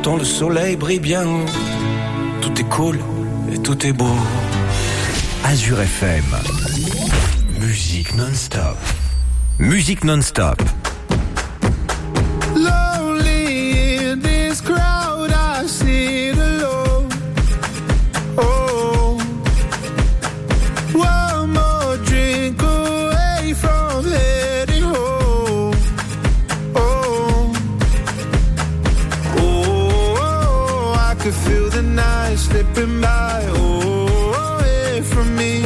pourtant le soleil brille bien. Tout est cool et tout est beau. Azure FM. Musique non-stop. Musique non-stop. Lonely in this crowd, I sit alone. Oh, one more drink away from heading home. Oh, oh, I could feel the night slipping by. Oh, away from me.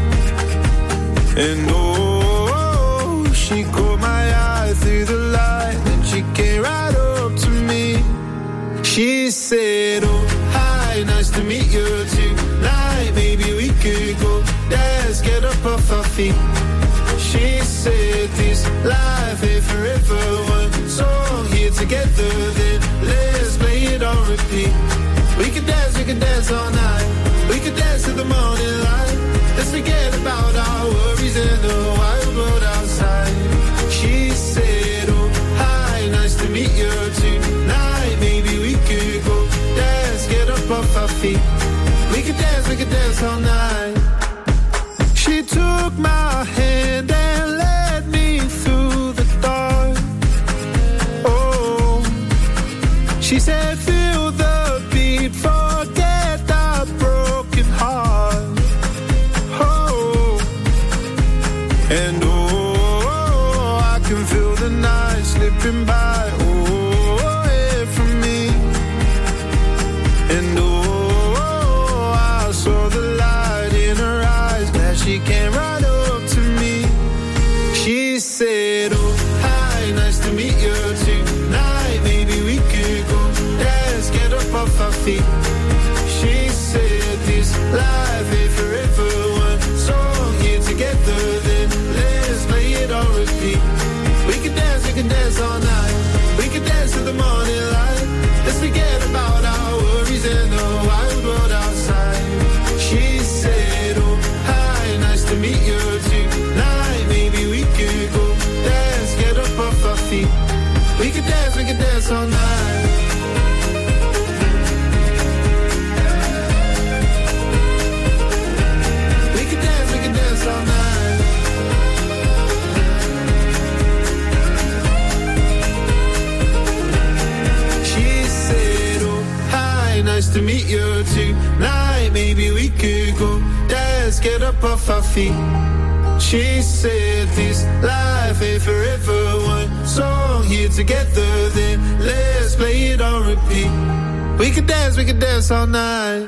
And oh, she caught my eye through the light, and she came right up to me. She said, oh, hi, nice to meet you tonight. Maybe we could go dance, get up off our feet. She said, this life ain't forever. One song here together, then let's play it on repeat. We could dance all night. We could dance to the morning light. Let's forget about our worries in the wild world outside. She said, oh, hi, nice to meet you tonight. Maybe we could go dance, get up off our feet. We could dance all night. She took my hand and led me through the dark. Oh, she said, feel the beat, forget our broken heart. And oh, I can feel the night slipping by, oh, away from me. And oh, I saw the light in her eyes, glad she came right up to me. She said, oh, hi, nice to meet you tonight. Maybe we could go dance, get up off our feet. She said, this life ain't forever. One song here together, then let's play it on repeat. We can dance all night. We can dance to the morning light. Let's forget about our worries in the wild world outside. She said, oh, hi, nice to meet you tonight. Maybe we could go dance, get up off our feet. We can dance all night. We can dance all night. She said, oh, hi, nice to meet you tonight. Maybe we could go dance, get up off our feet. She said, this life ain't forever. One song here together, then let's play it on repeat. We could dance all night.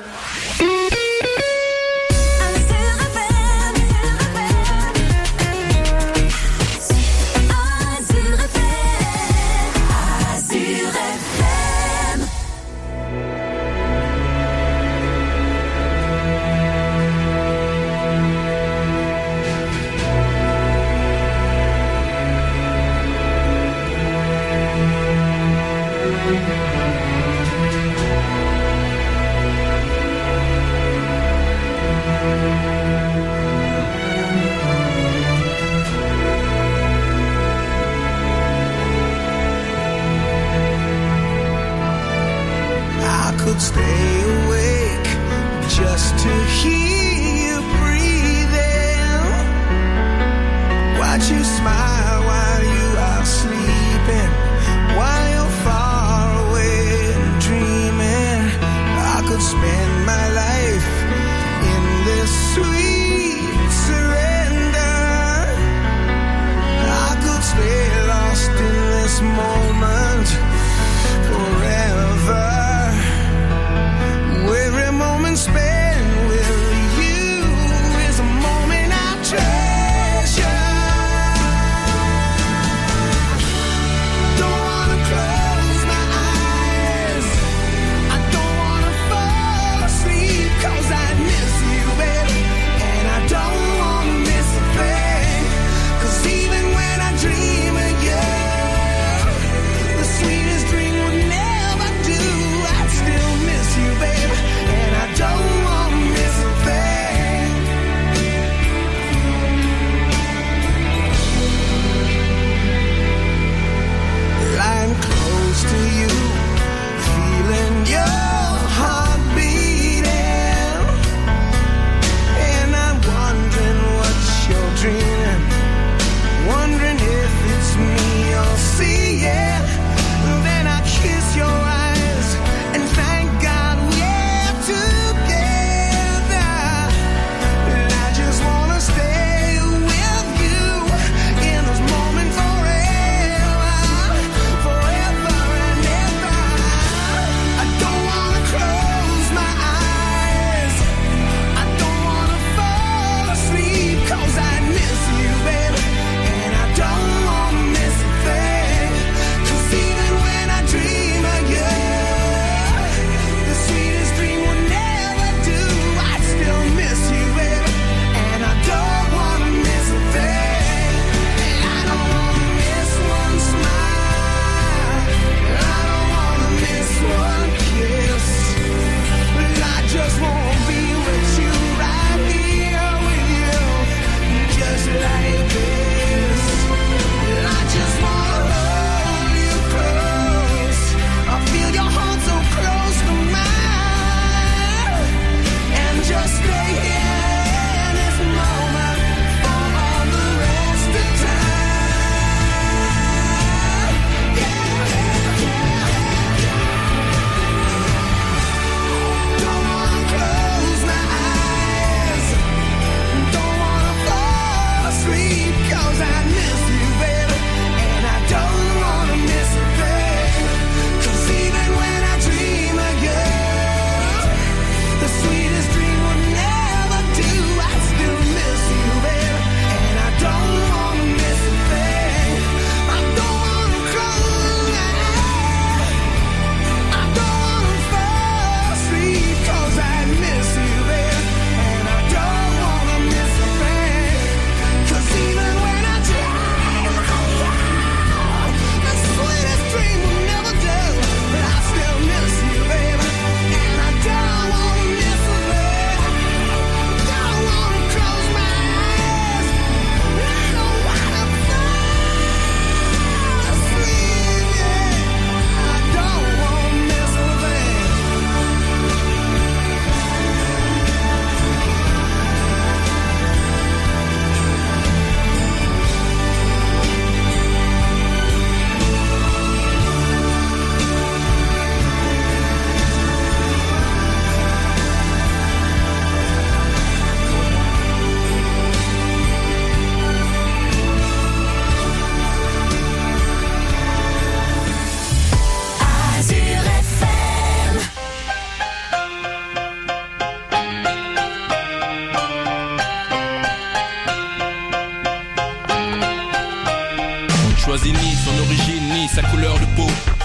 Stay awake just to hear you breathing. Watch you smile while you are sleeping, while you're far away and dreaming. I could spend my life in this sweet surrender. I could stay lost in this moment forever. Every moment spent with you is a moment I treasure.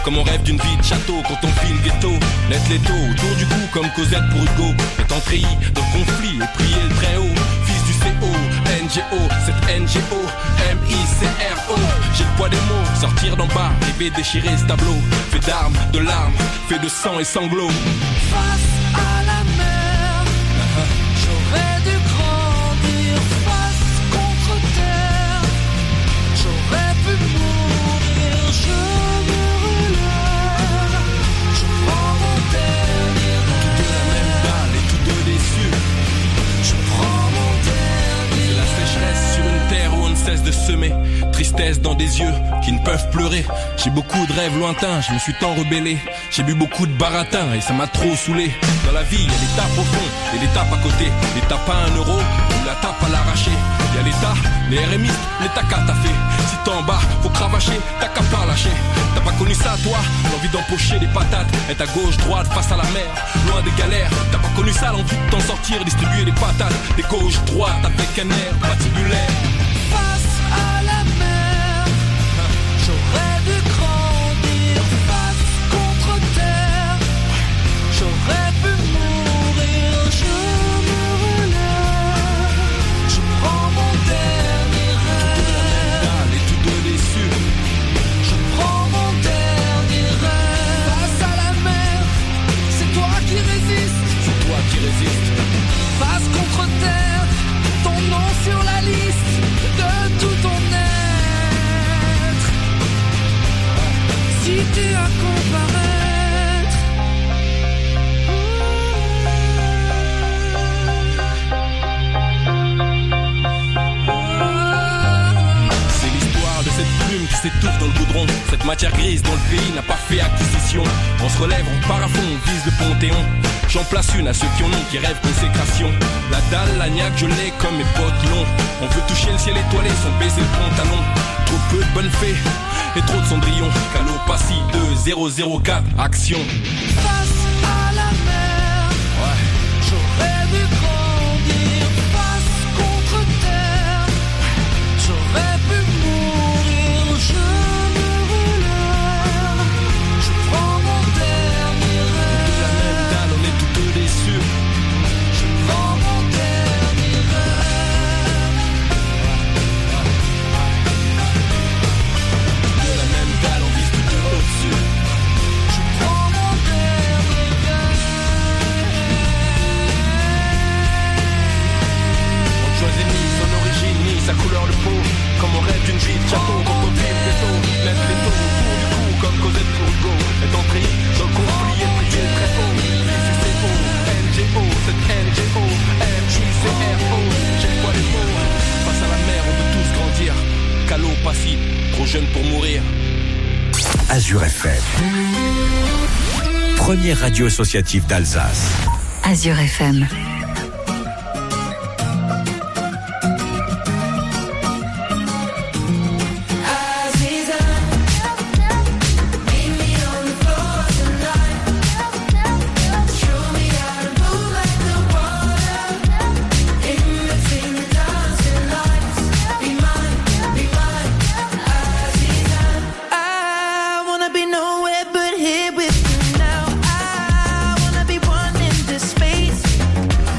comme on rêve d'une vie de château quand on file ghetto. Net l'étau, autour du cou comme Cosette pour Hugo. Étant treillis dans le conflit et prier le très haut. Fils du CO, NGO, cette NGO, MICRO. J'ai le poids des mots, sortir d'en bas, rêver déchirer ce tableau. Fait d'armes, de larmes, fait de sang et sanglots. Face à la mer, j'aurais dû grandir. Face contre terre, j'aurais pu mourir. Je me relève, je prends mon dernier rêve. Tous de la même balle et tous deux déçus. Je prends mon dernier rêve. La sécheresse sur une terre où on ne cesse de semer. Tristesse dans des yeux qui ne peuvent pleurer. J'ai beaucoup de rêves lointains, je me suis tant rebellé. J'ai bu beaucoup de baratin et ça m'a trop saoulé. Dans la vie, y'a des tapes au fond et des tapes à côté. Les tapes à 1 euro ou la tape à l'arraché. Y'a l'État, les RMI, les tacas t'as fait. Si t'es en bas, faut cravacher, t'as qu'à pas lâcher. T'as pas connu ça toi, l'envie d'empocher des patates. Être à gauche, droite, face à la mer, loin des galères. T'as pas connu ça, l'envie de t'en sortir, distribuer des patates. Des gauches, droites, avec un air patibulaire. Face à la mer, j'aurais dû grandir. Face contre terre, j'aurais pu mourir. Je me relève, je prends mon dernier rêve. Et tous deux déçus. Je prends mon dernier rêve. Face à la mer, c'est toi qui résistes. C'est toi qui résistes. Face contre terre, ton nom sur la liste de tout ton être. Si tu as comparaître, c'est l'histoire de cette plume qui s'étouffe dans le goudron. Cette matière grise dont le pays n'a pas fait acquisition. On se relève, on part à fond, on vise le Panthéon. J'en place une à ceux qui en ont, qui rêvent consécration. La dalle, l'agnac, je l'ai comme mes potes longs. On veut toucher le ciel étoilé sans baisser le pantalon. Trop peu de bonnes fées et trop de cendrillons. Calopassi 2004, action. face à la mer, Ouais. j'aurais dû grandir. Face contre terre, j'aurais pu mourir. Je me relève, je prends mon dernier De la même rêve. dalle, on est tous deux déçus. Je prends mon dernier rêve. De la même dalle, on vise tous deux au-dessus. Je prends mon dernier rêve. On ne choisit ni son origine, ni sa couleur de peau. Comme on rêve d'une vie de château, quand on vit le tôt. Lève les taux autour du cou, comme Cosette pour Hugo. Est entré dans le conflit et prier très haut. CCO, NGO, cette NGO, MICRO. J'ai le poids des mots. Face à la mer, on veut tous grandir. Calo, Passy, trop jeune pour mourir. Azure FM. Première radio associative d'Alsace. Azure FM. I wanna be nowhere but here with you now. I wanna be one in this space.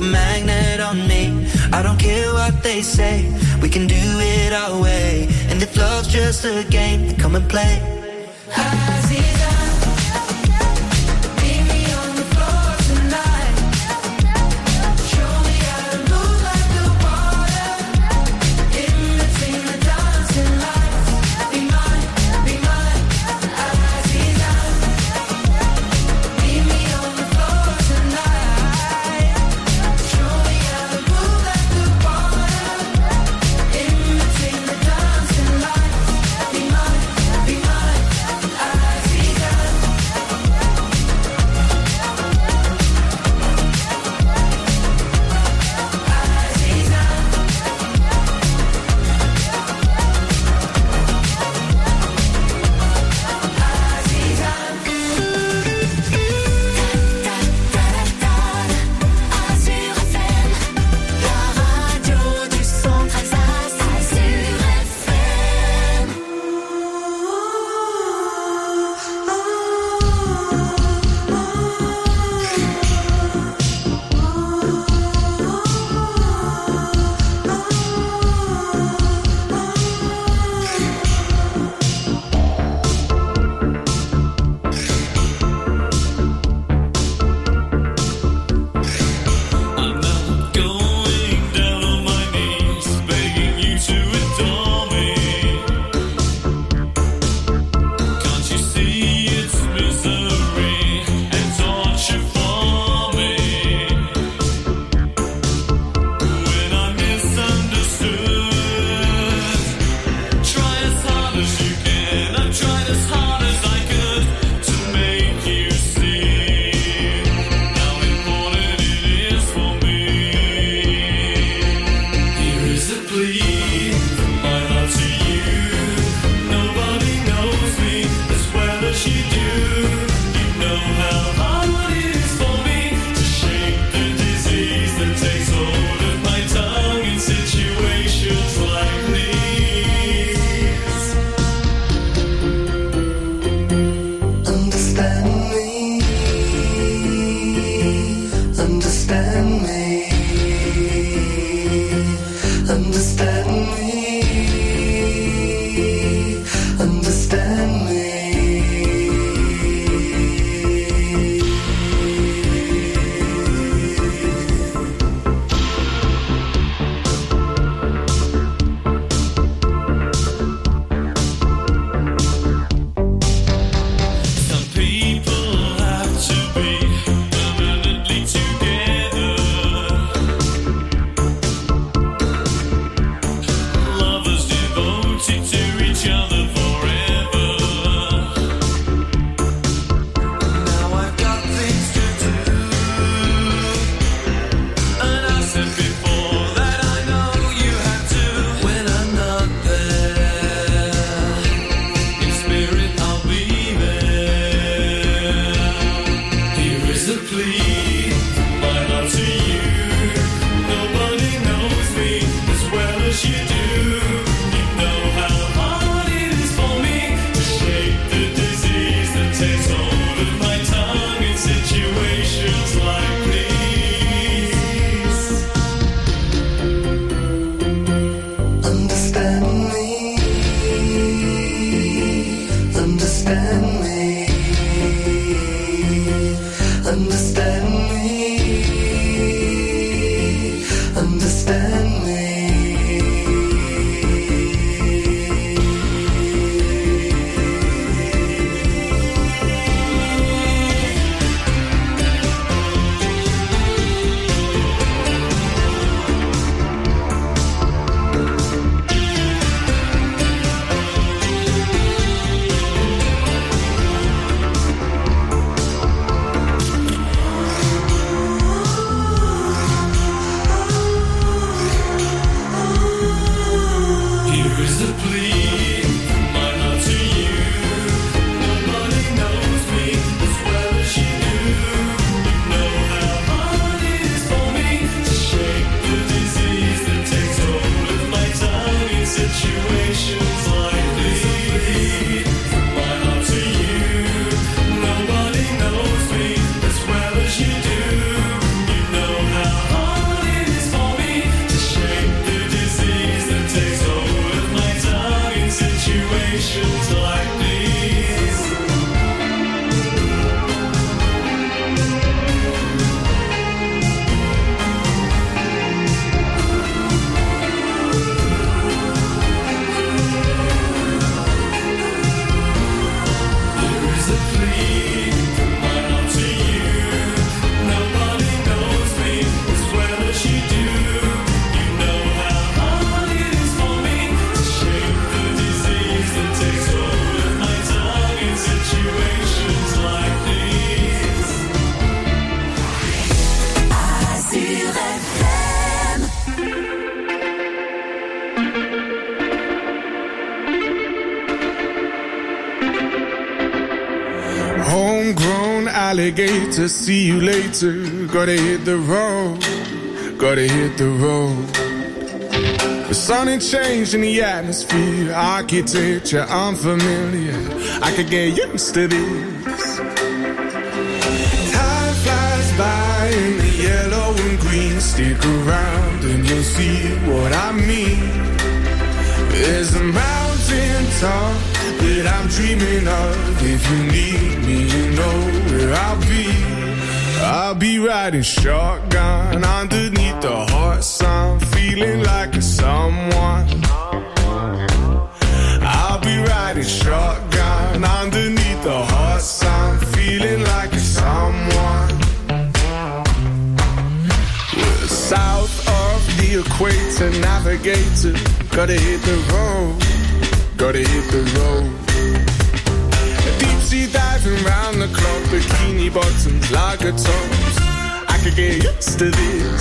magnet on me. I don't care what they say, we can do it our way. And if love's just a game, then come and play. Aziza, meet me on the floor tonight. Show me how to move like the water. In between the dancing lights. Be mine, Aziza. Meet me on the floor tonight. Show me how to move like the water. In between the dancing lights. Be mine, Aziza. alligator, see you later. Gotta hit the road, gotta hit the road. The sun ain't changed in the atmosphere, architecture unfamiliar. I could get used to this. Time flies by in the yellow and green. Stick around and you'll see what I mean. There's a mountain top that I'm dreaming of. If you need me, you know where I'll be. I'll be riding shotgun underneath the hot sun, feeling like a someone. I'll be riding shotgun underneath the hot sun, feeling like a someone. We're south of the equator, navigator. Gotta hit the road, gotta hit the road. Deep sea diving round the clock, bikini bottoms, lager tops. I could get used to this.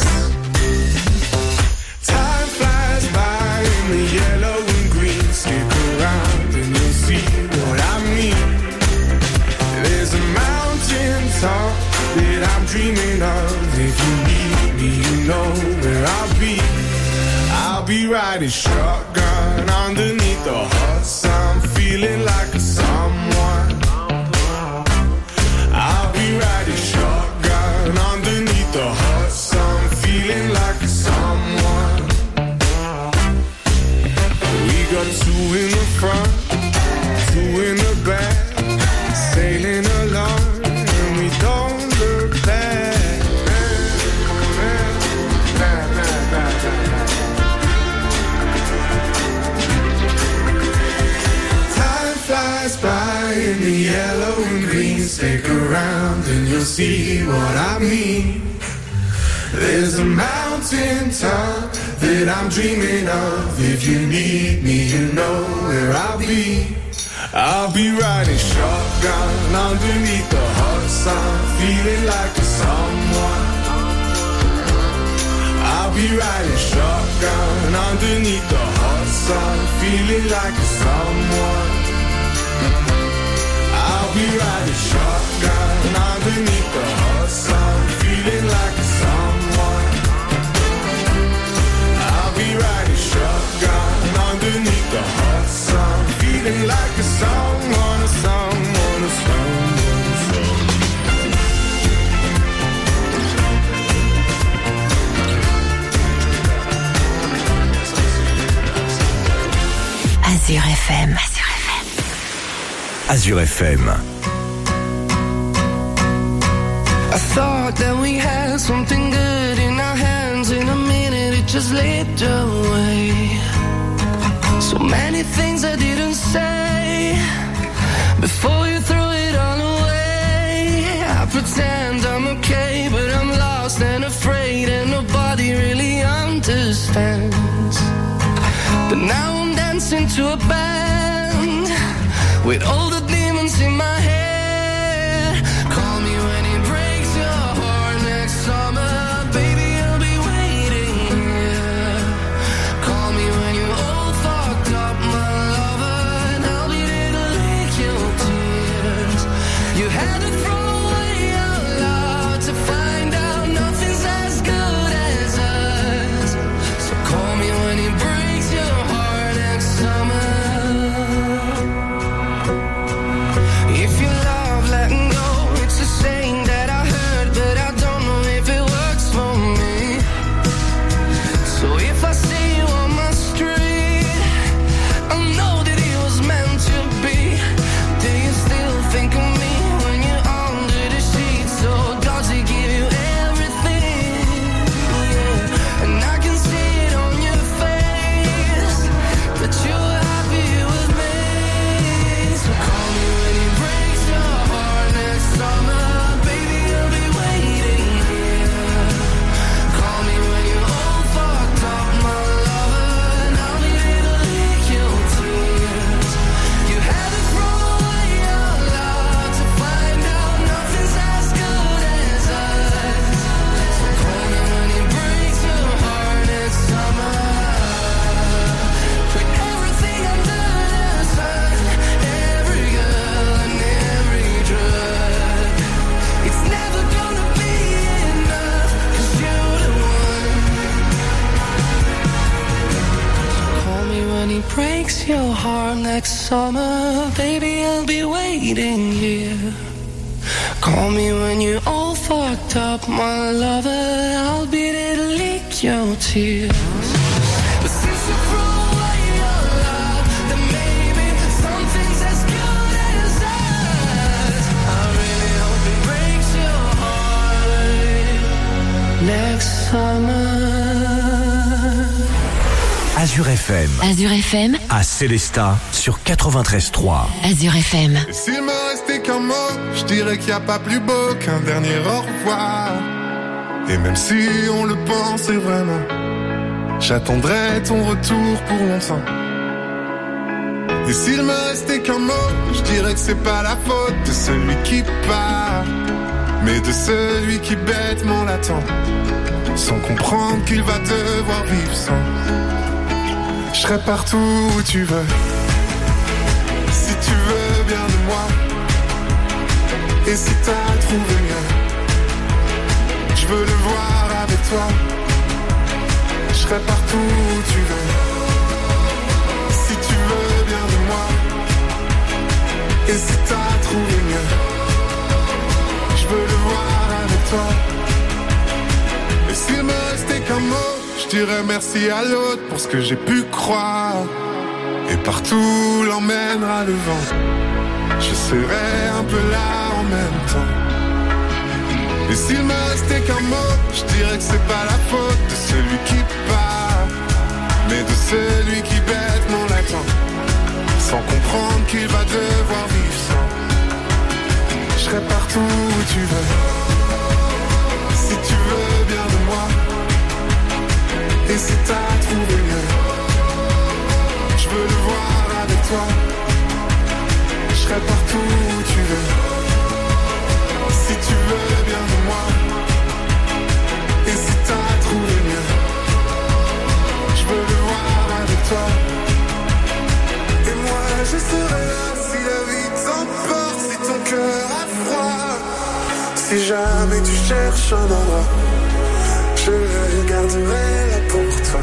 Time flies by in the yellow and green. Stick around and you'll see what I mean. There's a mountain top that I'm dreaming of. If you need me, you know where I'll be. I'll be riding shotgun underneath the hot sun, feeling like a someone. I'll be riding shotgun underneath the hot sun, feeling like a someone. We got two in the front, two in the back, sailing along, and we don't look back. Flies by in the yellow and green. Stick around and you'll see what I mean. There's a mountain top that I'm dreaming of. If you need me, you know where I'll be. I'll be riding shotgun underneath the hot sun, feeling like a someone. I'll be riding shotgun underneath the hot sun, feeling like a someone. I'll be riding shotgun underneath the hot sun, feeling like a someone. I'll be riding shotgun underneath the hot sun, feeling like a someone, a someone, a someone, a someone. Azure FM. Azure FM. I thought that we had something good in our hands. In a minute it just slipped away. So many things I didn't say before you threw it all away. I pretend I'm okay, but I'm lost and afraid, and nobody really understands. But now I'm dancing to a band with all the demons in my head. Call me when it breaks your heart next summer. Baby, I'll be waiting here. Call me when you're all fucked up, my lover, and I'll be there to lick your tears. You had to throw away out loud to find out nothing's as good as us. So call me when it breaks your heart next summer. breaks your heart next summer, baby, I'll be waiting here. Call me when you're all fucked up, my lover, I'll be there to lick your tears. But since you threw away your love, then maybe something's as good as us. I really hope it breaks your heart next summer. Azure FM. Azure FM. À Célestat sur 93.3. Azure FM. Et s'il me restait qu'un mot, je dirais qu'il n'y a pas plus beau qu'un dernier au revoir. Et même si on le pensait vraiment, j'attendrai ton retour pour longtemps. Et s'il me restait qu'un mot, je dirais que c'est pas la faute de celui qui part, mais de celui qui bêtement l'attend, sans comprendre qu'il va devoir vivre sans. Je serai partout où tu veux, si tu veux bien de moi. Et si t'as trouvé mieux, je veux le voir avec toi. Je serai partout où tu veux, si tu veux bien de moi. Et si t'as trouvé mieux, je veux le voir avec toi. Et s'il me restait qu'un mot, je dirais merci à l'autre pour ce que j'ai pu croire. Et partout l'emmènera le vent, je serai un peu là en même temps. Et s'il me restait qu'un mot, je dirais que c'est pas la faute de celui qui part, mais de celui qui bêtement l'attend, sans comprendre qu'il va devoir vivre sans. Je serai partout où tu veux, si tu veux bien de moi. Et si t'as trouvé mieux, je veux le voir avec toi. Je serai partout où tu veux, si tu veux bien de moi. Et si t'as trouvé mieux, je veux le voir avec toi. Et moi je serai là si la vie t'emporte, si ton cœur a froid. Si jamais tu cherches un endroit, je le garderai là pour toi.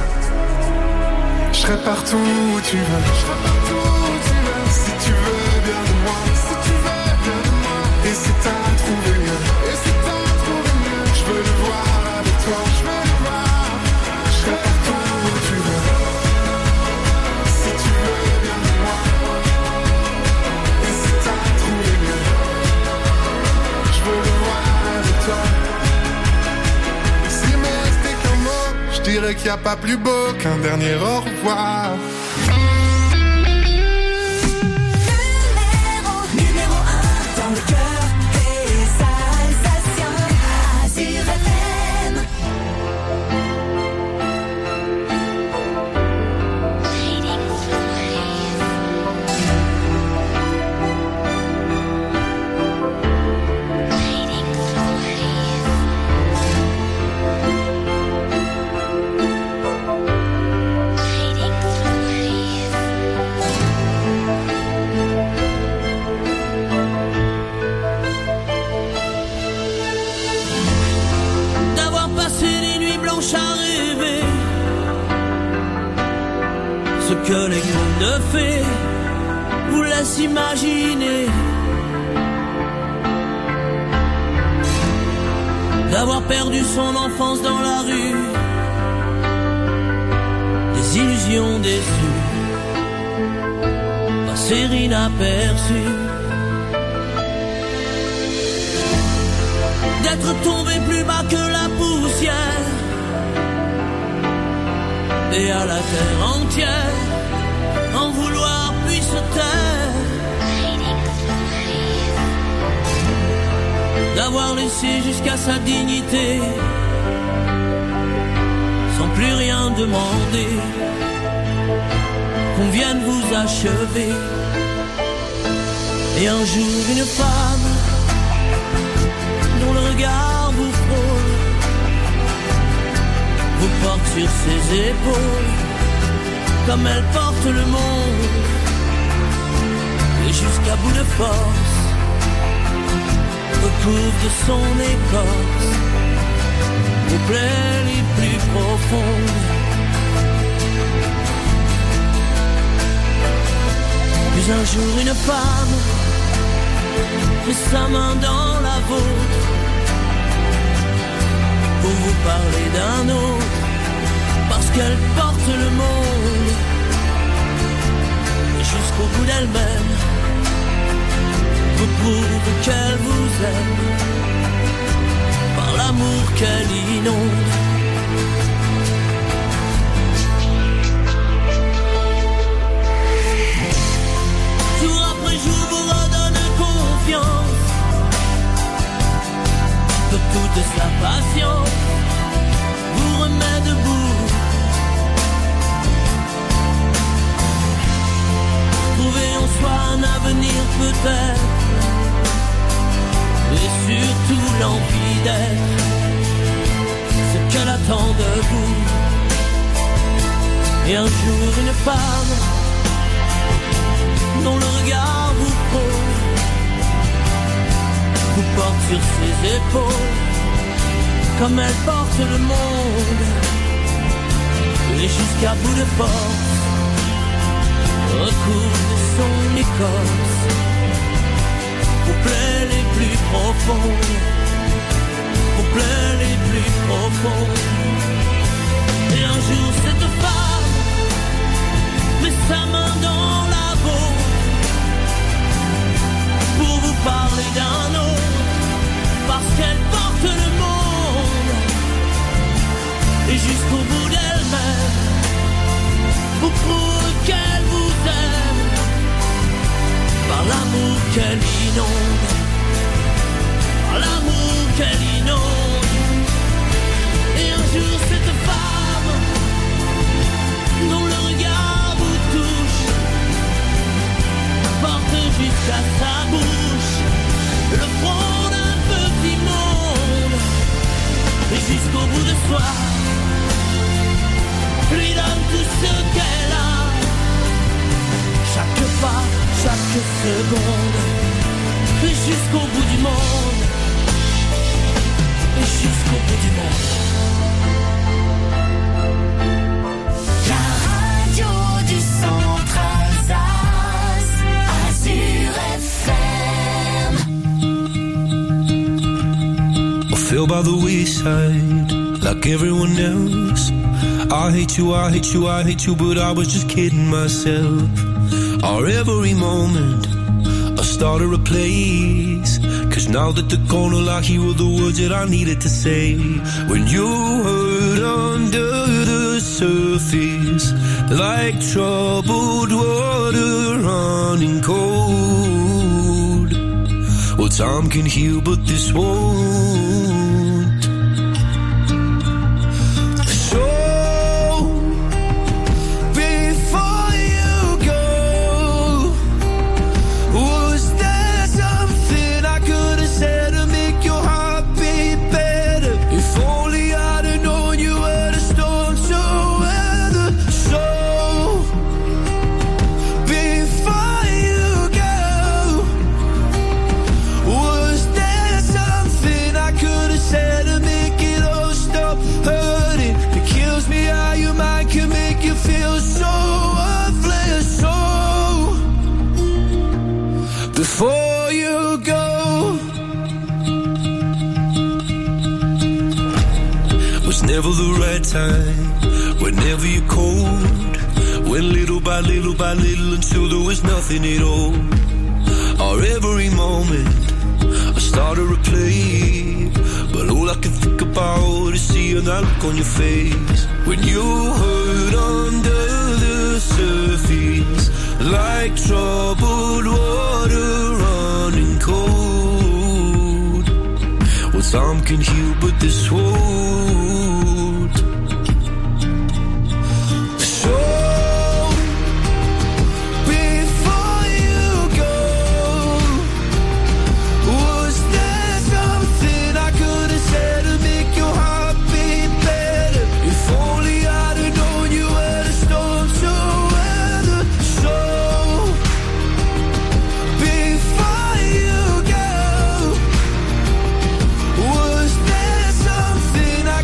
Je serai partout où tu veux, je serai partout où tu veux. Si tu veux bien de moi, si tu veux bien de moi. Et si t'as trouvé mieux, et si t'as trouvé mieux, je veux le voir avec toi, je veux le voir. Je serai partout où tu veux, si tu veux bien de moi. Et si t'as trouvé mieux, je veux le voir avec toi. Je dirais qu'il n'y a pas plus beau qu'un dernier au revoir. Numéro 1 dans le cœur des Alsaciens. Azure FM. Que les contes de fées vous laissent imaginer, d'avoir perdu son enfance dans la rue, des illusions déçues, passer inaperçues, d'être tombé plus bas que la poussière, et à la terre entière en vouloir puis se taire, d'avoir laissé jusqu'à sa dignité sans plus rien demander, qu'on vienne vous achever. Et un jour une femme dont le regard vous frôle vous porte sur ses épaules comme elle porte le monde, et jusqu'à bout de force recouvre de son écorce vos plaies les plus profondes. Puis un jour une femme met sa main dans la vôtre pour vous parler d'un autre, parce qu'elle porte le monde jusqu'au bout d'elle-même, vous prouve qu'elle vous aime par l'amour qu'elle inonde. Jour après jour vous redonne confiance, de toute sa patience vous remet debout. Trouver en soi un avenir peut-être, et surtout l'envie d'être ce qu'elle attend de vous. Et un jour une femme dont le regard vous frôle, vous porte sur ses épaules comme elle porte le monde, et jusqu'à bout de force recouvre son écorce aux plaies les plus profondes, aux plaies les plus profondes. Et un jour cette femme met sa main dans la vôtre pour vous parler d'un autre, parce qu'elle porte le monde, et jusqu'au bout d'elle-même vous prouve qu'elle vous aime par l'amour qu'elle inonde, par l'amour qu'elle inonde. Et un jour cette femme dont le regard vous touche porte jusqu'à sa bouche le front d'un petit monde, et jusqu'au bout de soi lui donne tout ce qu'elle a, chaque pas, chaque seconde, et jusqu'au bout du monde, et jusqu'au bout du monde. La radio du centre Alsace, Azur FM. I fell by the wayside like everyone else. I hate you, I hate you, I hate you, but I was just kidding myself. Or every moment I started a place, 'cause now that they're gone, all I hear were the words that I needed to say. When you hurt under the surface, like troubled water running cold. Well, time can heal, but this won't. Before you go, was never the right time, whenever you're cold, went little by little by little until there was nothing at all. Or every moment I started to play, but all I can think about is seeing that look on your face. When you hurt under the surface, like troubled water running cold. Well, some can heal, but this won't. So before you go, was there something I could have said to make your heart beat better? If only I'd have known you were the storm to weather. So before you go, was there something I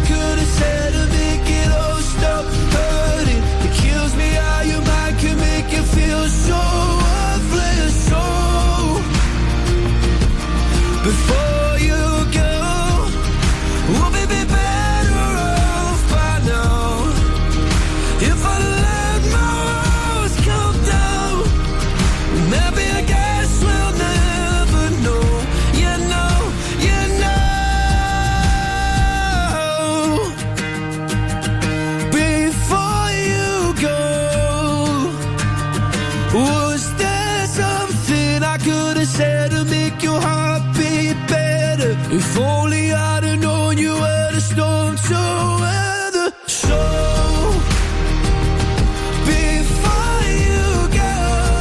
If only I'd have known you were the storm to weather. So before you go,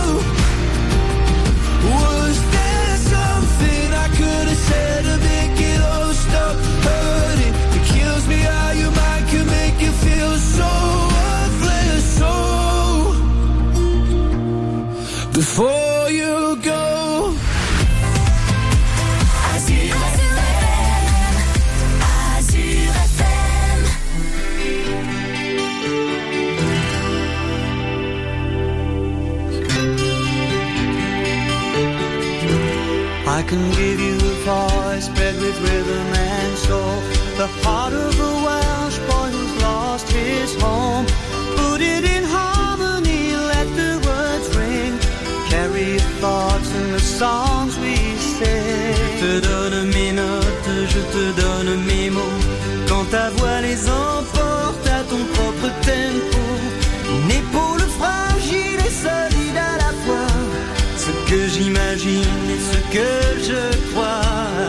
was there something I could have said to make it all stop hurting? It kills me how your mind can make you feel so worthless. So before you go. I can give you a voice bred with rhythm and soul, the heart of a Welsh boy who's lost his home. Put it in harmony, let the words ring, carry your thoughts in the songs we sing. Je te donne mes notes, je te donne mes mots, quand ta voix les emporte à ton propre tempo. Une épaule fragile et solide à la fois, ce que j'imagine et ce que je crois.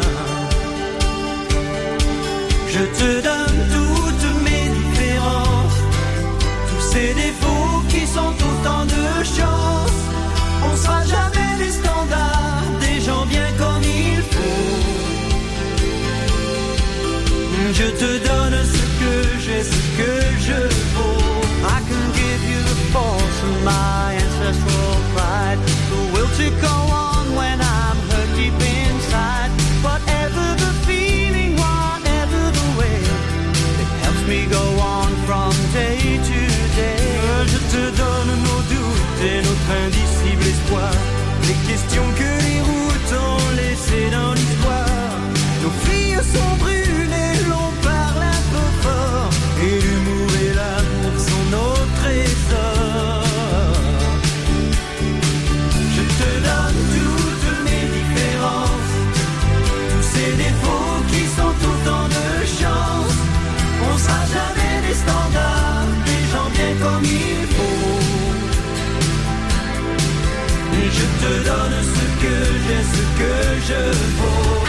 Je te donne toutes mes différences, tous ces défauts qui sont autant de chance. On sera jamais des standards, des gens bien comme il faut. Je te donne ce que j'ai, ce que je vaux. I can give you the force of my ancestral pride, the will to go on when I'm hurt deep inside. Whatever the feeling, whatever the way, it helps me go on from day to day. Je te donne nos doutes et notre indicible espoir, les questions que les routes ont laissées dans l'histoire. Nos filles sont brûlées, l'on parle un peu fort, et l'humour et l'amour sont nos trésors. Je te donne toutes mes différences, tous ces défauts qui sont autant de chance. On sera jamais des standards, des gens bien comme il faut. Et je te donne ce que j'ai, ce que je vaux.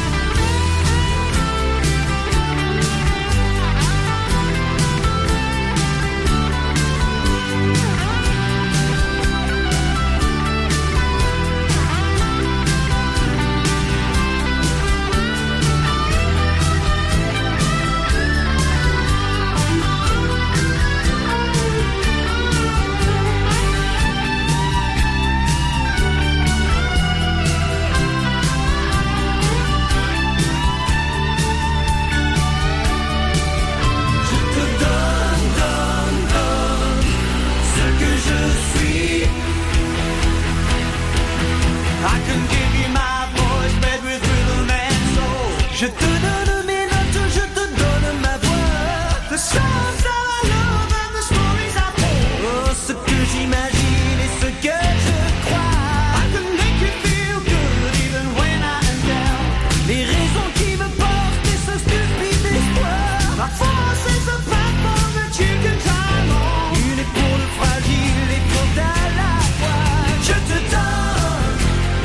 Je te donne mes notes, je te donne ma voix. The songs that I love and the stories I tell. Oh, ce que j'imagine et ce que je crois. I can make you feel good even when I am down. Les raisons qui me portent et ce stupide espoir. Ma force is a platform that you can climb on. Une épaule fragile et forte à la fois. Je te donne,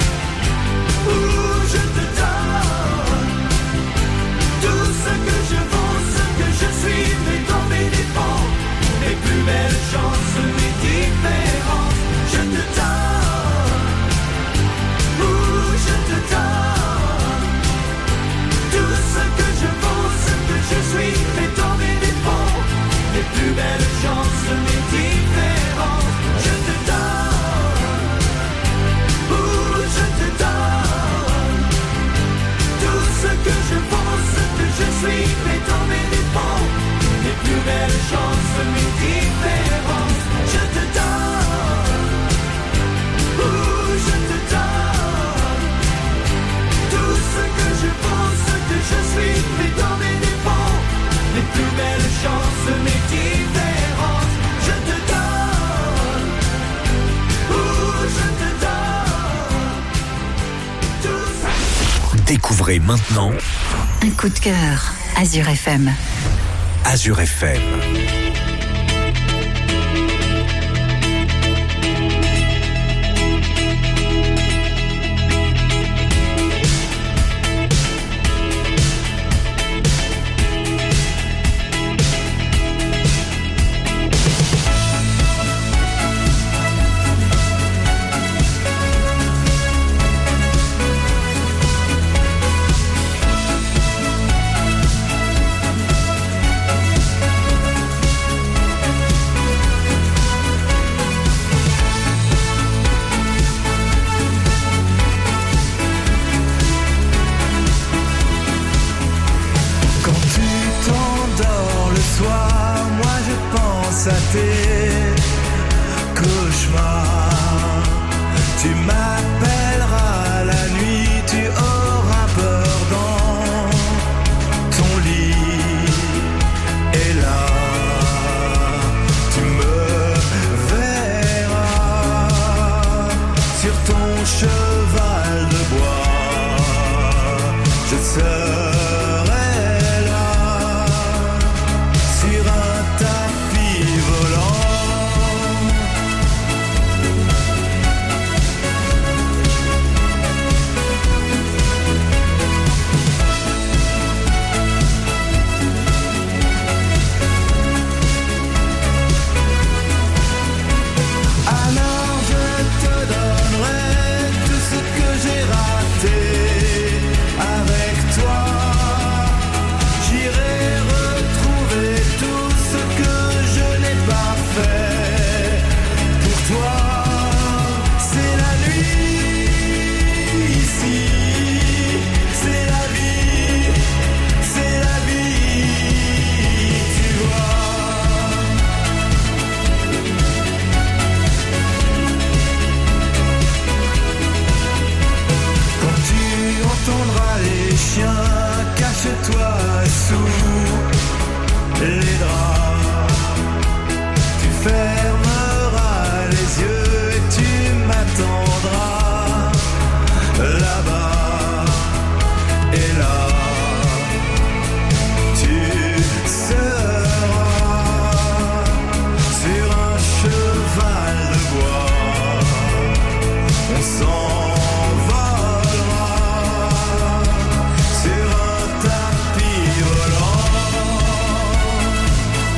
je te donne tout ce que je vaux, ce que je suis, mais dans mes défauts, mes plus belles chances, mes différences. Je te donne, je te donne tout ce que je vaux, ce que je suis, mais dans mes défauts, mes plus belles chances, mes différences. Je te donne, je te donne tout ce que je vaux, ce que je suis, mais dans mes défauts, mes plus belles chances, mes différences. Je te donne, je te donne tout ce que je vaux, ce que je suis, mais dans mes défauts, mes plus belles chances, mes différences. Je te donne, je te donne tout ça. Découvrez maintenant Un coup de cœur, Azure FM. Azure FM. face à tes cauchemars. Tu m'appelleras la nuit, tu auras peur dans ton lit. Et là, tu me verras sur ton cheval de bois. Je serai là sur un tapis volant. Alors je te donnerai tout ce que j'ai raté. Avec toi, j'irai retrouver tout ce que je n'ai pas fait. Pour toi, c'est la nuit ici, c'est la vie, tu vois. Quand tu entendras les chiens, cache-toi sous les draps. Tu fermeras les yeux et tu m'attendras là-bas. Et là, tu seras sur un cheval de bois. On s'envolera sur un tapis volant.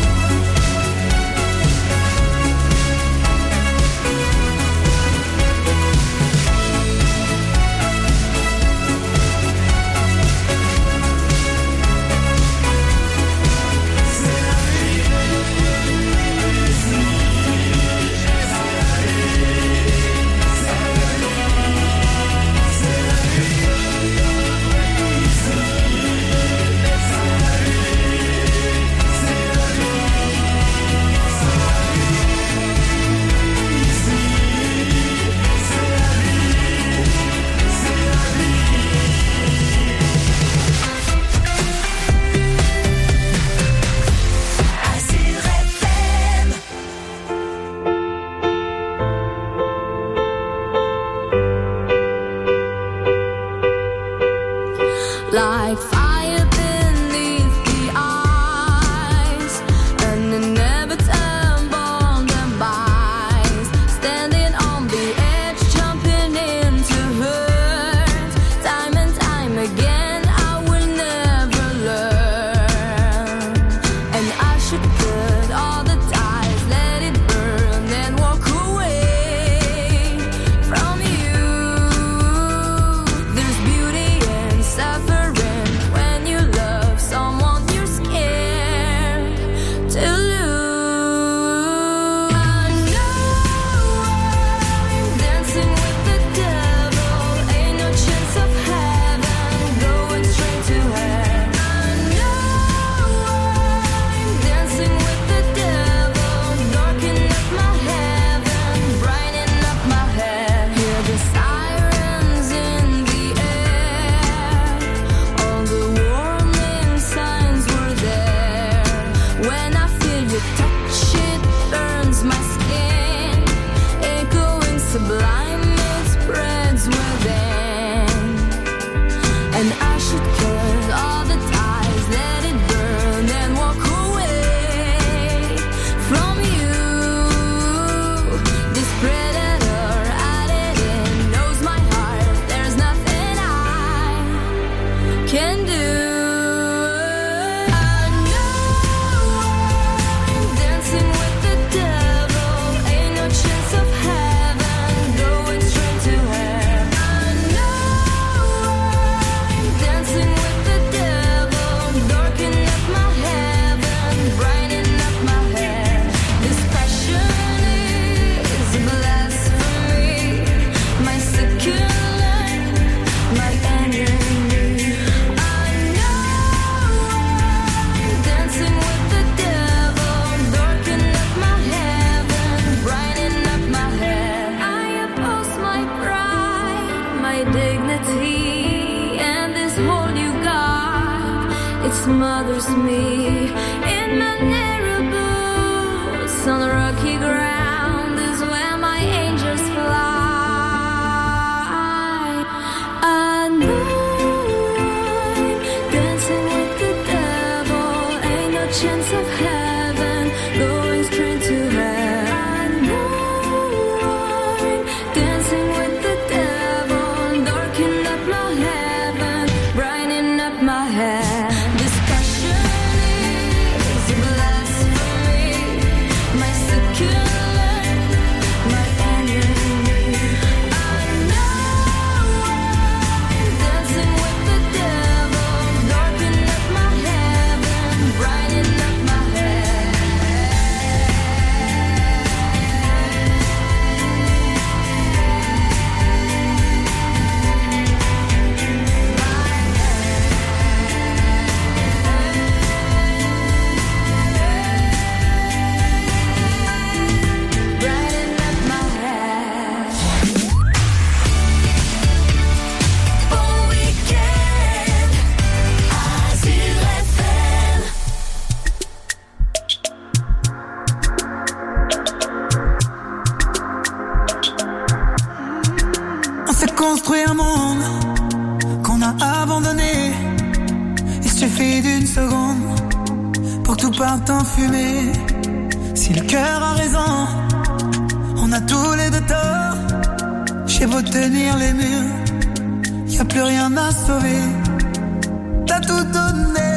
follows me in my narrow boots on the rocky ground is where my angels fly. I know I'm dancing with the devil, ain't no chance of heaven, going straight to hell. I know I'm dancing with the devil, darkening up my heaven, brightening up my head. This passion is a blasphemy, my secular, my enemy. I know I'm dancing with the devil, darkening up my heaven, brightening up my head. Brightening up my head. Bon week-end, Azur FM. On s'est construit un monde qu'on a abandonné. Il suffit d'une seconde pour que tout parte en fumée. Si le cœur a raison, on a tous les deux tort. J'ai beau tenir les murs, y a plus rien à sauver. T'as tout donné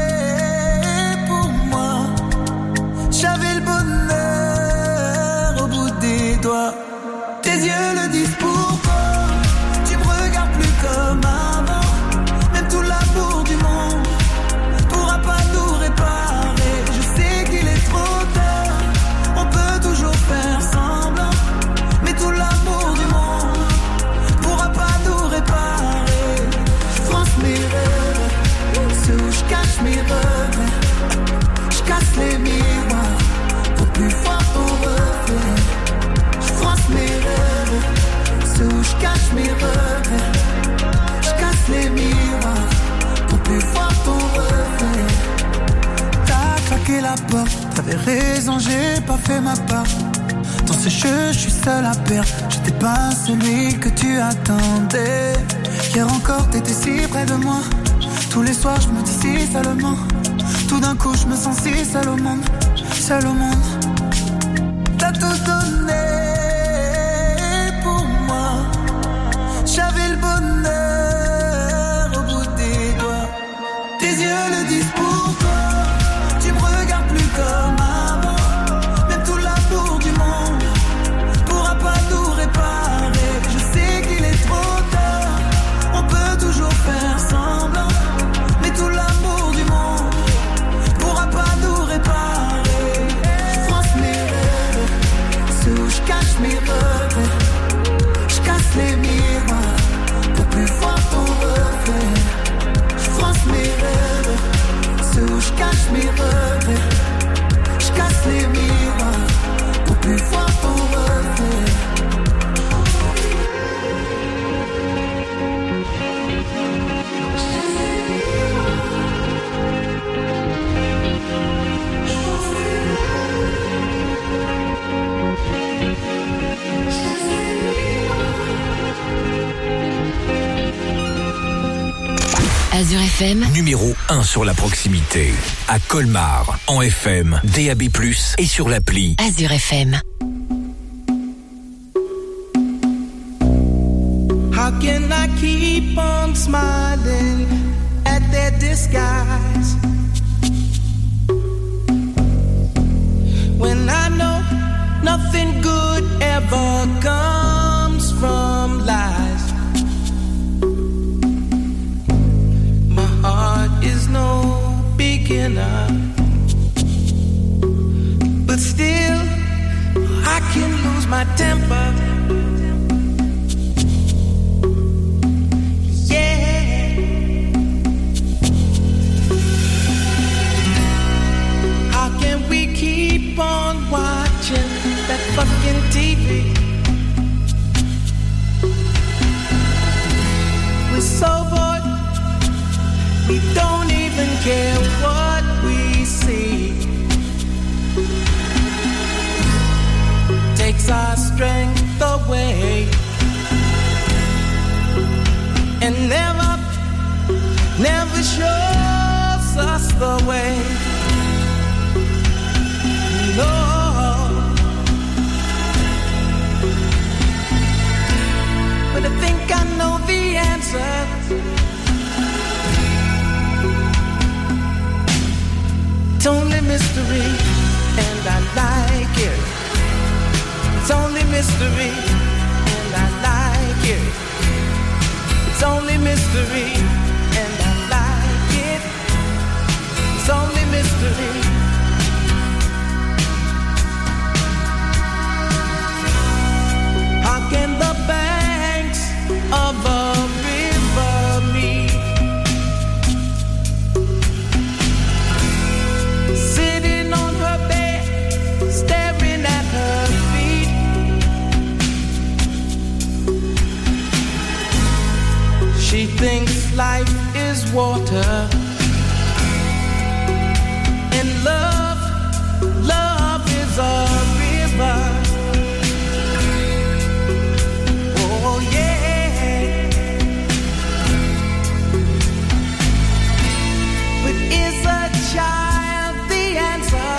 pour moi. J'avais le bonheur au bout des doigts. Tes yeux le disent pourquoi. Tu me regardes plus comme avant. Même tout l'amour du monde pourra pas nous réparer. Je sais qu'il est trop tard, on peut toujours faire semblant. Mais tout l'amour du monde pourra pas nous réparer. Je France mes rêves, ceux où je cache mes regrets. Je casse les miroirs pour plus voir ton reflet. Je France mes rêves, ceux où je cache mes regrets. Je casse les miroirs pour plus voir ton reflet. T'as claqué la porte, t'avais raison, j'ai pas fait ma part. Dans ce jeu, je suis seul à perdre. J'étais pas celui que tu attendais. Hier encore, t'étais si près de moi. Tous les soirs, je me dis si seulement. Tout d'un coup, je me sens si seul au monde. Seul au monde. T'as tout donné pour moi. J'avais le bonheur au bout des doigts. Tes yeux le disent pourquoi. Tu me regardes plus comme avant. Même tout l'amour du monde pourra pas nous réparer. Je sais qu'il est trop tard, on peut toujours faire semblant. Mais tout l'amour du monde pourra pas nous réparer. Je France mes rêves, ceux où je cache mes regrets. Je casse les miroirs pour plus voir ton reflet. Je France mes rêves, ceux où je cache mes regrets. Je casse les miroirs pour plus voir ton reflet. Azur FM, Numéro 1 sur la proximité. À Colmar, en FM, DAB+, et sur l'appli. Azur FM. How can I keep on smiling at their disguise when I know nothing good ever comes from lies? My heart is no beginner, but still I can lose my temper. Keep on watching that fucking TV. We're so bored, we don't even care what Nobody shows us the way. No. But I think I know the answer. It's only mystery, and I like it. It's only mystery, and I like it. It's only mystery, and I like it. It's only mystery. How can the banks of a river meet? Sitting on her bed, staring at her feet. She thinks life is water, and love is a river. Oh yeah. But is a child the answer?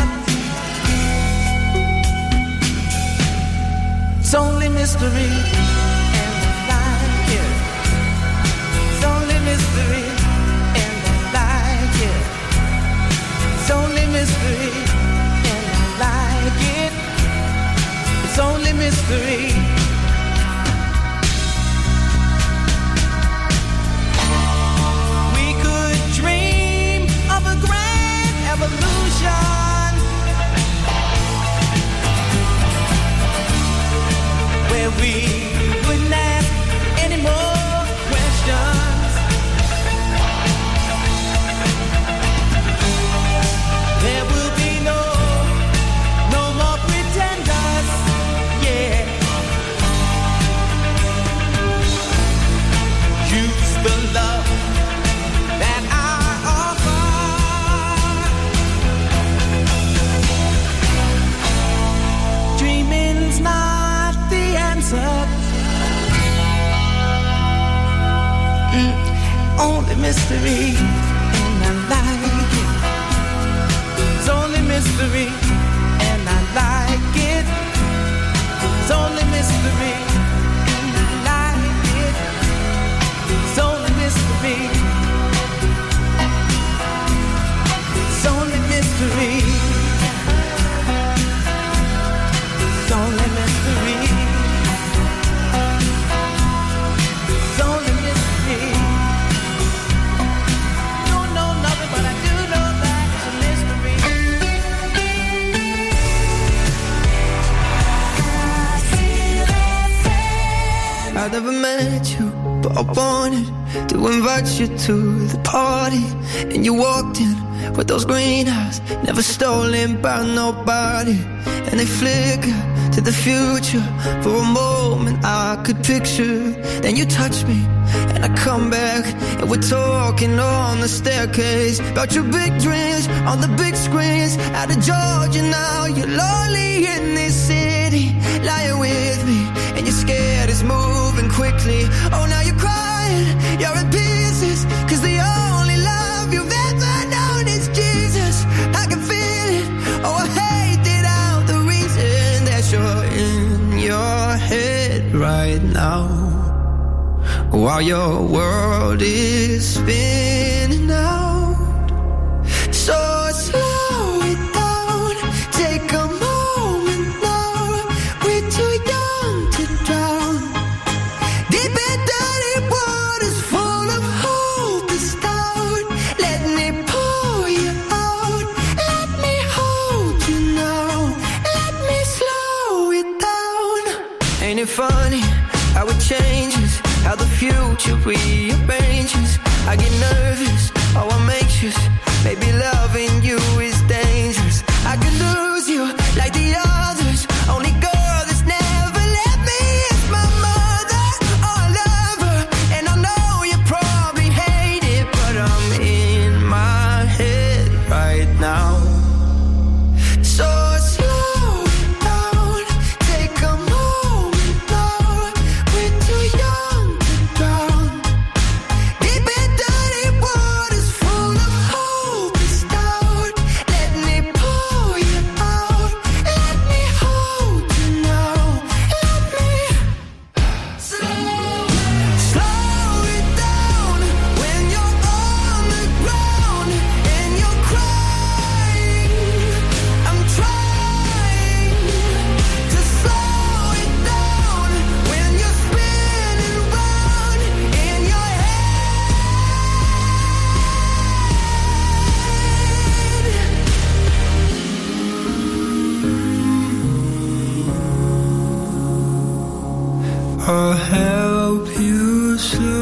It's only mystery, and I like it. It's only mystery, and I like it. It's only mystery, and I like it. It's only mystery. We could dream of a grand evolution where we wouldn't ask any more questions. There will be no more pretenders, yeah. Use the love that I offer. Dreaming's not the answer. Only mystery, and I like it. It's only mystery, and I like it. It's only mystery, and I like it. It's only mystery. It's only mystery. It's only mystery. It's only mystery. Don't know nothing, but I do know that it's a mystery. I never met you, but I wanted to invite you to the party. And you walked in with those green eyes, never stolen by nobody. And they flicker to the future. For a moment I could picture. Then you touch me, and I come back, and we're talking on the staircase about your big dreams on the big screens. Out of Georgia now, you're lonely in this city, lying with me, and you're scared it's moving quickly. Oh, now you're crying, you're in pieces, 'cause the only love you've ever known is Jesus. I can feel it, oh I hate it out, the reason that you're in your head right now, while your world is spinning out. So slow it down, take a moment now. We're too young to drown. Deep in dirty waters full of hope is down. Let me pull you out. Let me hold you now. Let me slow it down. Ain't it funny how it changes, how the future rearranges? I get nervous, oh I'm anxious. Maybe loving you is dangerous. I could lose you like the others. Only girl that's never let me is my mother. Oh I love her, and I know you probably hate it, but I'm in my head right now. So slow it down, take a moment now. We're too young to drown. Deep in dirty waters I'll help you slow